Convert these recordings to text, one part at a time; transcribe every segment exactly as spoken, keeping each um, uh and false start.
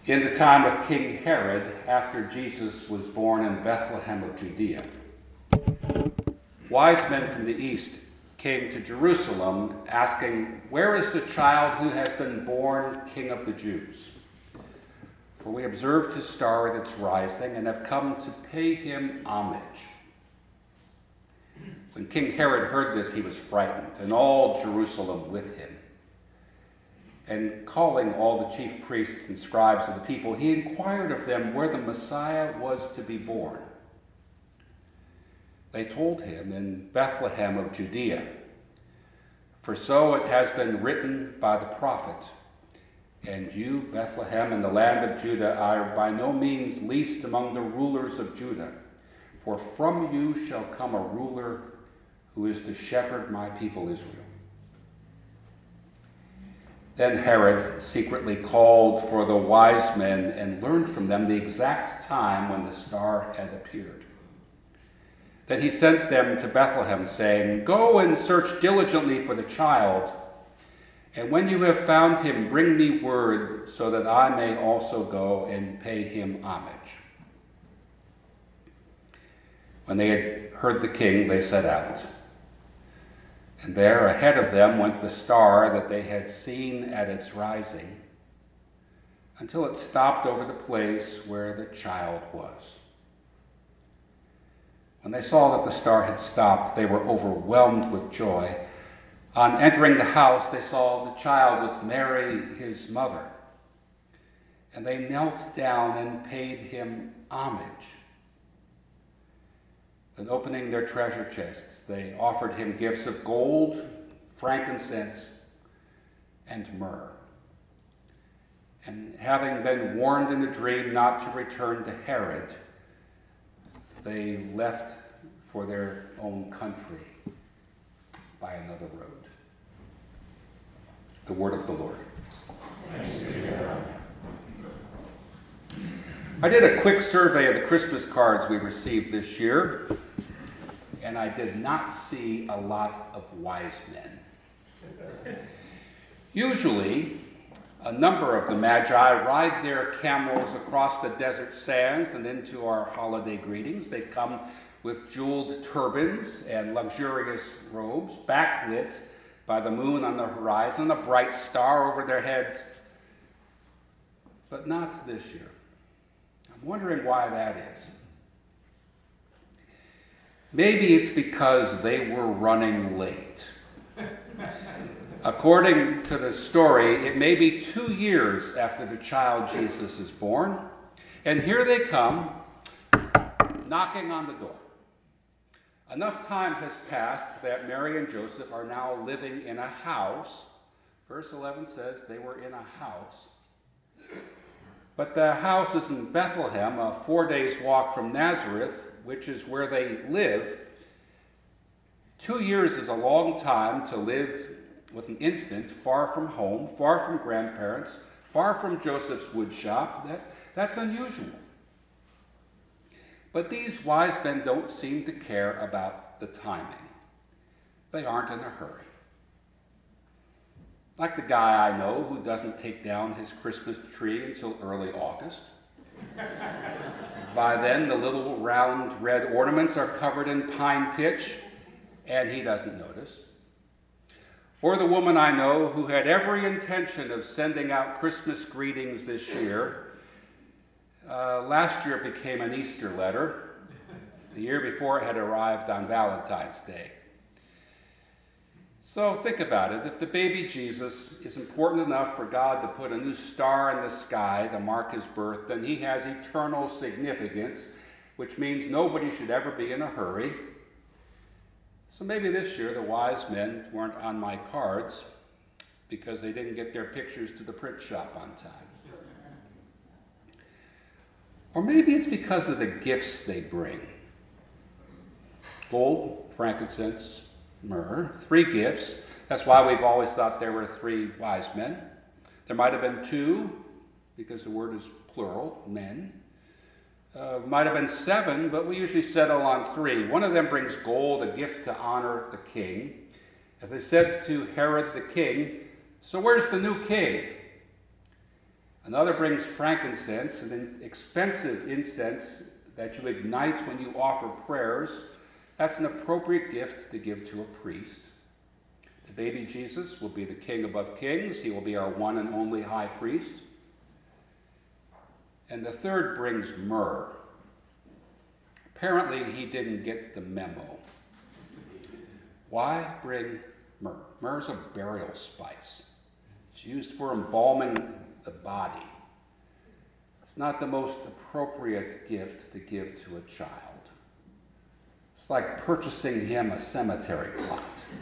In the time of King Herod, after Jesus was born in Bethlehem of Judea, wise men from the east came to Jerusalem asking, "Where is the child who has been born King of the Jews? For we observed his star at its rising and have come to pay him homage." When King Herod heard this, he was frightened, and all Jerusalem with him. And calling all the chief priests and scribes of the people, he inquired of them where the Messiah was to be born. They told him, "In Bethlehem of Judea. For so it has been written by the prophet, 'And you, Bethlehem, in the land of Judah, are by no means least among the rulers of Judah. For from you shall come a ruler who is to shepherd my people Israel.'" Then Herod secretly called for the wise men and learned from them the exact time when the star had appeared. Then he sent them to Bethlehem, saying, "Go and search diligently for the child, and when you have found him, bring me word so that I may also go and pay him homage." When they had heard the king, they set out. And there ahead of them went the star that they had seen at its rising, until it stopped over the place where the child was. When they saw that the star had stopped, they were overwhelmed with joy. On entering the house, they saw the child with Mary, his mother, and they knelt down and paid him homage. Then, opening their treasure chests, they offered him gifts of gold, frankincense, and myrrh. And having been warned in a dream not to return to Herod, they left for their own country by another road. The word of the Lord. Thanks be to God. I did a quick survey of the Christmas cards we received this year, and I did not see a lot of wise men. Usually, a number of the Magi ride their camels across the desert sands and into our holiday greetings. They come with jeweled turbans and luxurious robes, backlit by the moon on the horizon, a bright star over their heads. But not this year. I'm wondering why that is. Maybe it's because they were running late. According to the story, it may be two years after the child Jesus is born, and here they come, knocking on the door. Enough time has passed that Mary and Joseph are now living in a house. Verse eleven says they were in a house. But the house is in Bethlehem, a four days walk from Nazareth, which is where they live. Two years is a long time to live with an infant far from home, far from grandparents, far from Joseph's woodshop. That, that's unusual. But these wise men don't seem to care about the timing. They aren't in a hurry. Like the guy I know who doesn't take down his Christmas tree until early August. By then, the little round red ornaments are covered in pine pitch, and he doesn't notice. Or the woman I know who had every intention of sending out Christmas greetings this year. Uh, last year it became an Easter letter. The year before it had arrived on Valentine's Day. So think about it. If the baby Jesus is important enough for God to put a new star in the sky to mark his birth, then he has eternal significance, which means nobody should ever be in a hurry. So maybe this year the wise men weren't on my cards because they didn't get their pictures to the print shop on time. Or maybe it's because of the gifts they bring. Gold, frankincense, myrrh, three gifts. That's why we've always thought there were three wise men. There might have been two, because the word is plural, men. Uh, might have been seven, but we usually settle on three. One of them brings gold, a gift to honor the king. As I said to Herod the king, "So where's the new king?" Another brings frankincense, an expensive incense that you ignite when you offer prayers. That's an appropriate gift to give to a priest. The baby Jesus will be the King above kings. He will be our one and only high priest. And the third brings myrrh. Apparently, he didn't get the memo. Why bring myrrh? Myrrh is a burial spice. It's used for embalming the body. It's not the most appropriate gift to give to a child. It's like purchasing him a cemetery plot.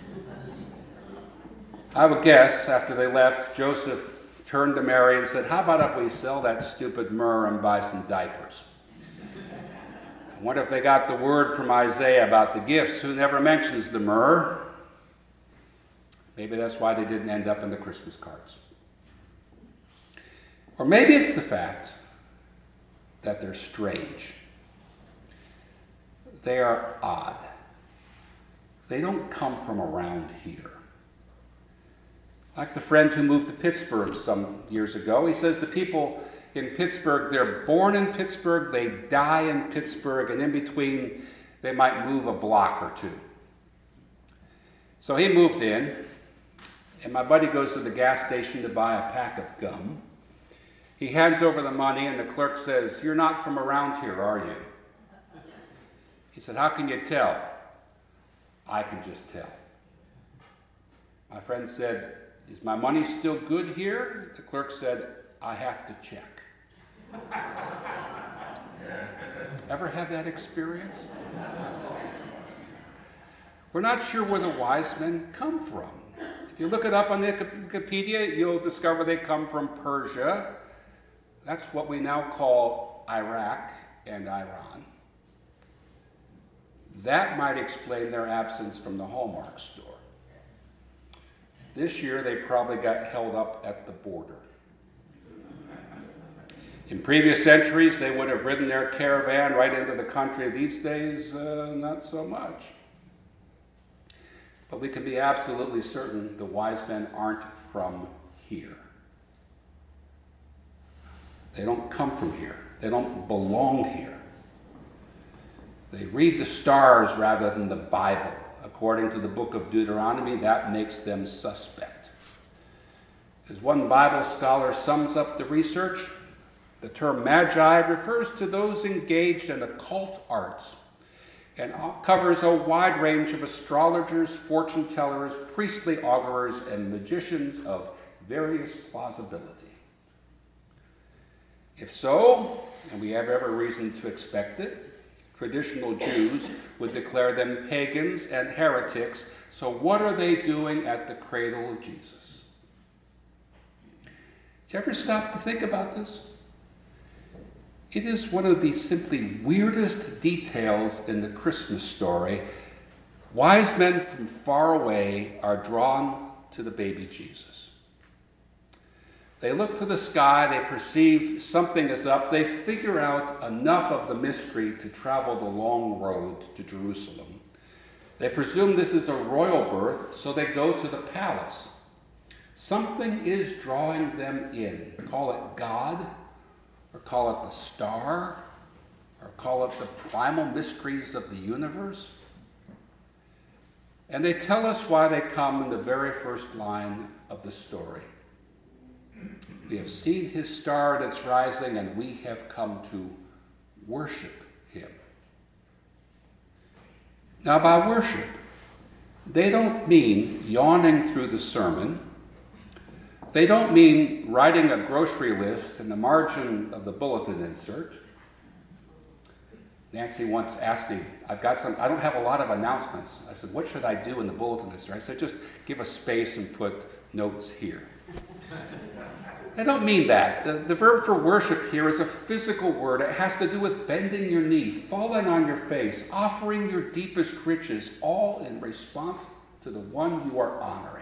I would guess after they left, Joseph turned to Mary and said, "How about if we sell that stupid myrrh and buy some diapers?" I wonder if they got the word from Isaiah about the gifts, who never mentions the myrrh. Maybe that's why they didn't end up in the Christmas cards. Or maybe it's the fact that they're strange. They are odd. They don't come from around here. Like the friend who moved to Pittsburgh some years ago, he says the people in Pittsburgh, they're born in Pittsburgh, they die in Pittsburgh, and in between, they might move a block or two. So he moved in, and my buddy goes to the gas station to buy a pack of gum. He hands over the money, and the clerk says, "You're not from around here, are you?" He said, "How can you tell?" "I can just tell." My friend said, "Is my money still good here?" The clerk said, "I have to check." Ever have that experience? We're not sure where the wise men come from. If you look it up on the Wikipedia, you'll discover they come from Persia. That's what we now call Iraq and Iran. That might explain their absence from the Hallmark store. This year, they probably got held up at the border. In previous centuries, they would have ridden their caravan right into the country. These days, uh, not so much. But we can be absolutely certain the wise men aren't from here. They don't come from here. They don't belong here. They read the stars rather than the Bible. According to the book of Deuteronomy, that makes them suspect. As one Bible scholar sums up the research, the term magi refers to those engaged in occult arts and covers a wide range of astrologers, fortune tellers, priestly augurers, and magicians of various plausibility. If so, and we have every reason to expect it, traditional Jews would declare them pagans and heretics. So what are they doing at the cradle of Jesus? Did you ever stop to think about this? It is one of the simply weirdest details in the Christmas story. Wise men from far away are drawn to the baby Jesus. They look to the sky, they perceive something is up, they figure out enough of the mystery to travel the long road to Jerusalem. They presume this is a royal birth, so they go to the palace. Something is drawing them in. Call it God, or call it the star, or call it the primal mysteries of the universe. And they tell us why they come in the very first line of the story. We have seen his star that's rising, and we have come to worship him. Now, by worship, they don't mean yawning through the sermon. They don't mean writing a grocery list in the margin of the bulletin insert. Nancy once asked me, I've got some, I don't have a lot of announcements. I said, what should I do in the bulletin insert? I said, just give a space and put notes here. I don't mean that. The, the verb for worship here is a physical word. It has to do with bending your knee, falling on your face, offering your deepest riches, all in response to the one you are honoring.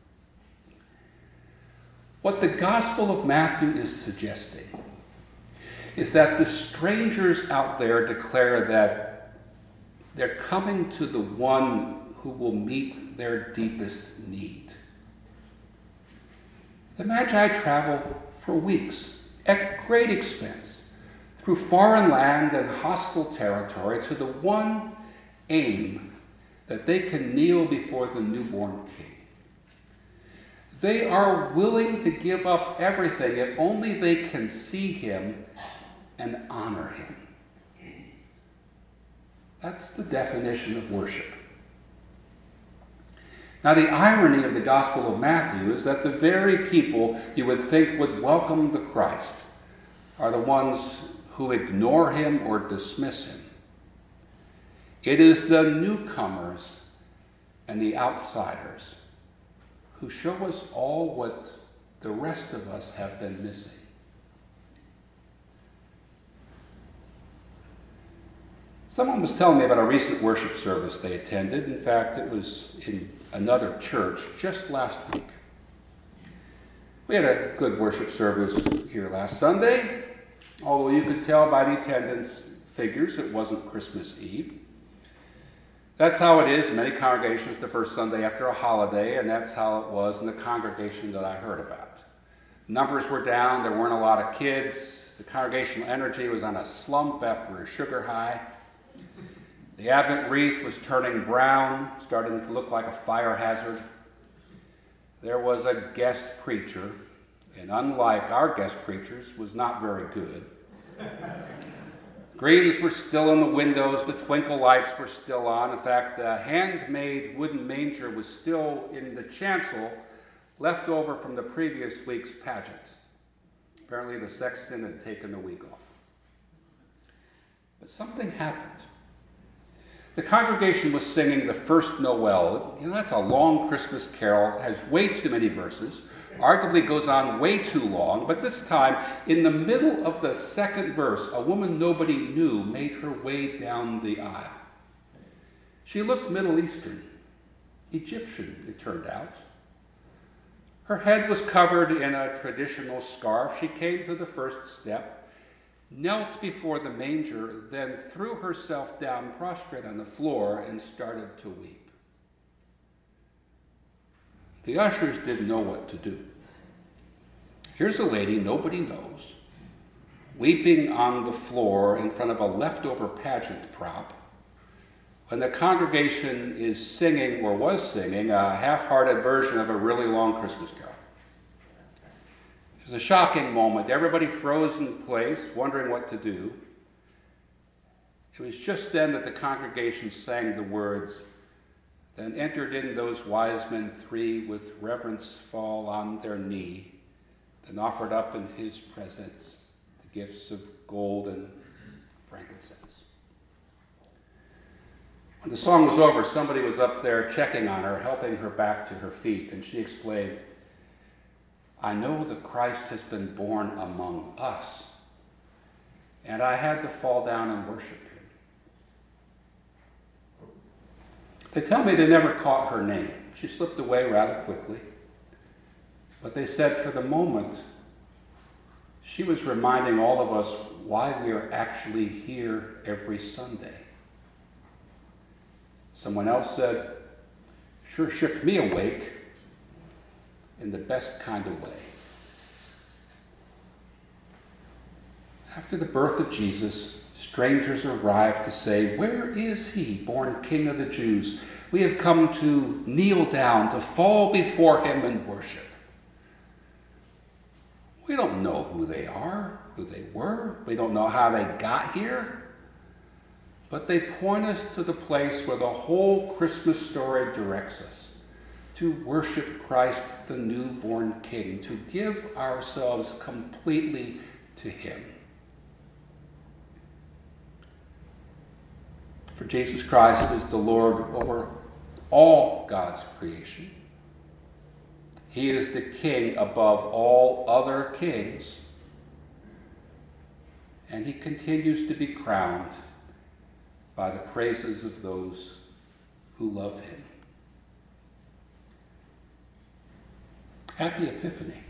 What the Gospel of Matthew is suggesting is that the strangers out there declare that they're coming to the one who will meet their deepest need. The Magi travel for weeks at great expense, through foreign land and hostile territory, to the one aim that they can kneel before the newborn King. They are willing to give up everything if only they can see him and honor him. That's the definition of worship. Now, the irony of the Gospel of Matthew is that the very people you would think would welcome the Christ are the ones who ignore him or dismiss him. It is the newcomers and the outsiders who show us all what the rest of us have been missing. Someone was telling me about a recent worship service they attended. In fact, it was in another church just last week. We had a good worship service here last Sunday, although you could tell by the attendance figures it wasn't Christmas Eve. That's how it is in many congregations the first Sunday after a holiday, and that's how it was in the congregation that I heard about. Numbers were down, there weren't a lot of kids, the congregational energy was on a slump after a sugar high. The Advent wreath was turning brown, starting to look like a fire hazard. There was a guest preacher, and unlike our guest preachers, was not very good. Greens were still in the windows, the twinkle lights were still on. In fact, the handmade wooden manger was still in the chancel, left over from the previous week's pageant. Apparently the sexton had taken the week off. But something happened. The congregation was singing the first Noel. You know, that's a long Christmas carol, has way too many verses, arguably goes on way too long, but this time, in the middle of the second verse, a woman nobody knew made her way down the aisle. She looked Middle Eastern, Egyptian, it turned out. Her head was covered in a traditional scarf. She came to the first step, knelt before the manger, then threw herself down prostrate on the floor and started to weep. The ushers didn't know what to do. Here's a lady nobody knows, weeping on the floor in front of a leftover pageant prop, when the congregation is singing, or was singing, a half-hearted version of a really long Christmas carol. It was a shocking moment. Everybody froze in place, wondering what to do. It was just then that the congregation sang the words, "Then entered in those wise men three, with reverence fall on their knee, then offered up in his presence the gifts of gold and frankincense." When the song was over, somebody was up there checking on her, helping her back to her feet, and she explained, "I know that Christ has been born among us, and I had to fall down and worship him." They tell me they never caught her name. She slipped away rather quickly. But they said for the moment, she was reminding all of us why we are actually here every Sunday. Someone else said, "Sure shook me awake in the best kind of way." After the birth of Jesus, strangers arrived to say, "Where is he, born King of the Jews? We have come to kneel down, to fall before him and worship." We don't know who they are, who they were. We don't know how they got here. But they point us to the place where the whole Christmas story directs us, to worship Christ, the newborn King, to give ourselves completely to him. For Jesus Christ is the Lord over all God's creation. He is the King above all other kings. And he continues to be crowned by the praises of those who love him. Happy Epiphany.